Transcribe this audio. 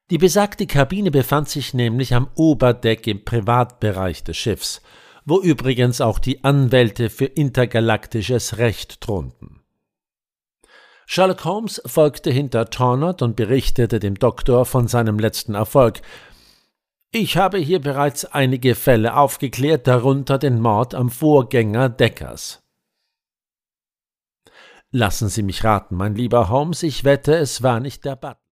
Die besagte Kabine befand sich nämlich am Oberdeck im Privatbereich des Schiffs, wo übrigens auch die Anwälte für intergalaktisches Recht thronten. Sherlock Holmes folgte hinter Tornott und berichtete dem Doktor von seinem letzten Erfolg. »Ich habe hier bereits einige Fälle aufgeklärt, darunter den Mord am Vorgänger Deckers.« »Lassen Sie mich raten, mein lieber Holmes, ich wette, es war nicht der Butler.«